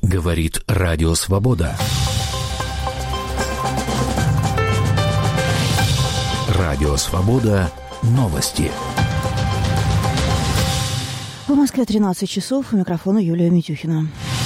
Говорит Радио Свобода. Радио Свобода. Новости. В Москве 13 часов. У микрофона Юлия Митюхина.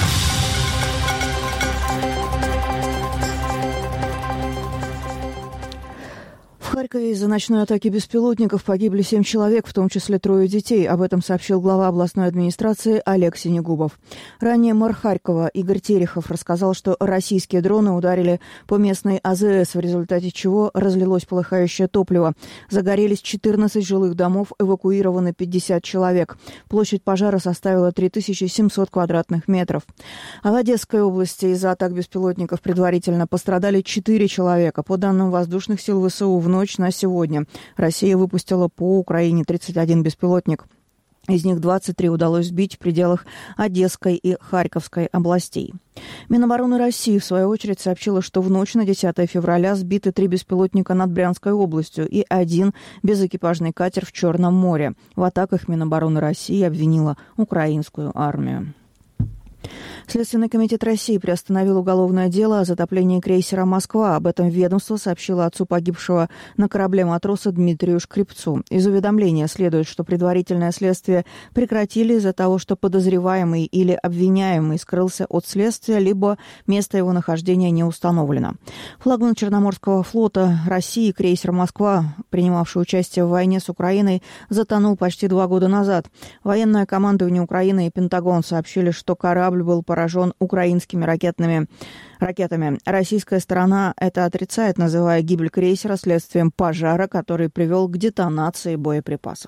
В Харькове из-за ночной атаки беспилотников погибли 7 человек, в том числе 3 детей. Об этом сообщил глава областной администрации Олег Синегубов. Ранее мэр Харькова Игорь Терехов рассказал, что российские дроны ударили по местной АЗС, в результате чего разлилось полыхающее топливо. Загорелись 14 жилых домов, эвакуированы 50 человек. Площадь пожара составила 3700 квадратных метров. А в Одесской области из-за атак беспилотников предварительно пострадали 4 человека. По данным воздушных сил ВСУ, в ночь на сегодня Россия выпустила по Украине 31 беспилотник. Из них 23 удалось сбить в пределах Одесской и Харьковской областей. Минобороны России, в свою очередь, сообщила, что в ночь на 10 февраля сбиты 3 беспилотника над Брянской областью и 1 безэкипажный катер в Черном море. В атаках Минобороны России обвинила украинскую армию. Следственный комитет России приостановил уголовное дело о затоплении крейсера «Москва». Об этом ведомство сообщило отцу погибшего на корабле матроса Дмитрию Шкрепцу. Из уведомления следует, что предварительное следствие прекратили из-за того, что подозреваемый или обвиняемый скрылся от следствия, либо место его нахождения не установлено. Флагман Черноморского флота России крейсер «Москва», принимавший участие в войне с Украиной, затонул почти 2 года назад. Военное командование Украины и Пентагон сообщили, что корабль был поражен украинскими ракетами. Российская сторона это отрицает, называя гибель крейсера следствием пожара, который привел к детонации боеприпасов.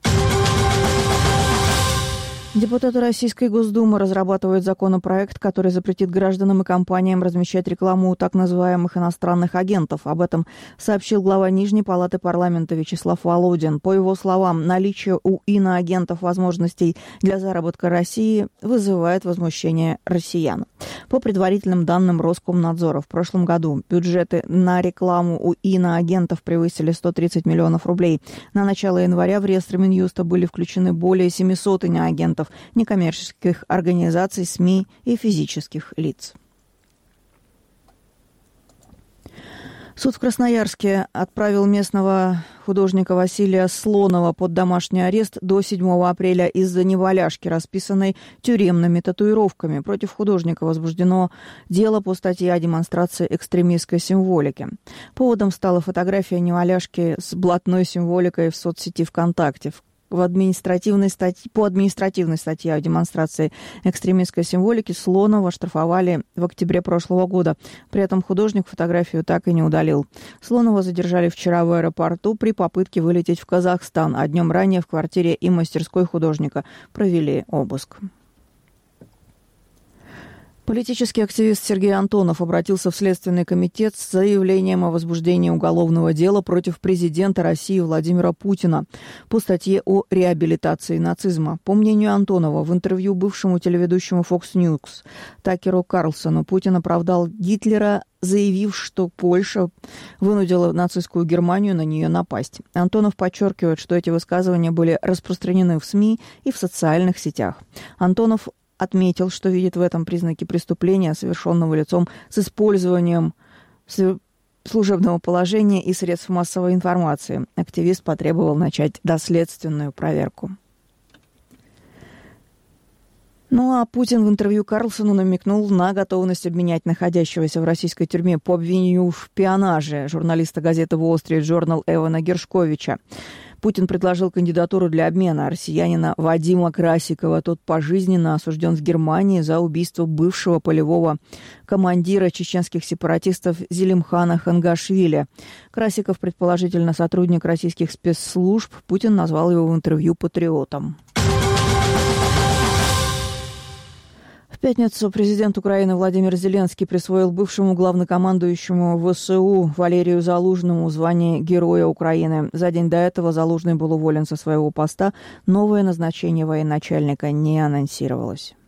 Депутаты Российской Госдумы разрабатывают законопроект, который запретит гражданам и компаниям размещать рекламу у так называемых иностранных агентов. Об этом сообщил глава Нижней палаты парламента Вячеслав Володин. По его словам, наличие у иноагентов возможностей для заработка России вызывает возмущение россиян. По предварительным данным Роскомнадзора, в прошлом году бюджеты на рекламу у иноагентов превысили 130 миллионов рублей. На начало января в реестр Минюста были включены более 700 иноагентов, некоммерческих организаций, СМИ и физических лиц. Суд в Красноярске отправил местного художника Василия Слонова под домашний арест до 7 апреля из-за неваляшки, расписанной тюремными татуировками. Против художника возбуждено дело по статье о демонстрации экстремистской символики. Поводом стала фотография неваляшки с блатной символикой в соцсети ВКонтакте. По административной статье о демонстрации экстремистской символики Слонова оштрафовали в октябре прошлого года. При этом художник фотографию так и не удалил. Слонова задержали вчера в аэропорту при попытке вылететь в Казахстан, а днем ранее в квартире и мастерской художника провели обыск. Политический активист Сергей Антонов обратился в Следственный комитет с заявлением о возбуждении уголовного дела против президента России Владимира Путина по статье о реабилитации нацизма. По мнению Антонова, в интервью бывшему телеведущему Fox News Такеру Карлсону Путин оправдал Гитлера, заявив, что Польша вынудила нацистскую Германию на нее напасть. Антонов подчеркивает, что эти высказывания были распространены в СМИ и в социальных сетях. Антонов отметил, что видит в этом признаки преступления, совершенного лицом с использованием служебного положения и средств массовой информации. Активист потребовал начать доследственную проверку. Ну а Путин в интервью Карлсону намекнул на готовность обменять находящегося в российской тюрьме по обвинению в шпионаже журналиста газеты Wall Street Journal Эвана Гершковича. Путин предложил кандидатуру для обмена россиянина Вадима Красикова. Тот пожизненно осужден в Германии за убийство бывшего полевого командира чеченских сепаратистов Зелимхана Хангашвили. Красиков, предположительно сотрудник российских спецслужб, Путин назвал его в интервью патриотом. В пятницу президент Украины Владимир Зеленский присвоил бывшему главнокомандующему ВСУ Валерию Залужному звание Героя Украины. За день до этого Залужный был уволен со своего поста. Новое назначение военачальника не анонсировалось.